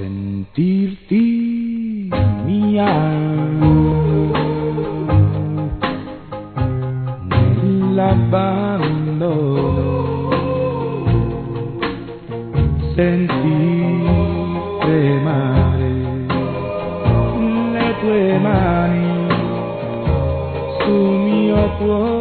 sentirti mia nell'abbandono, senti tremare le tue mani sul mio cuore.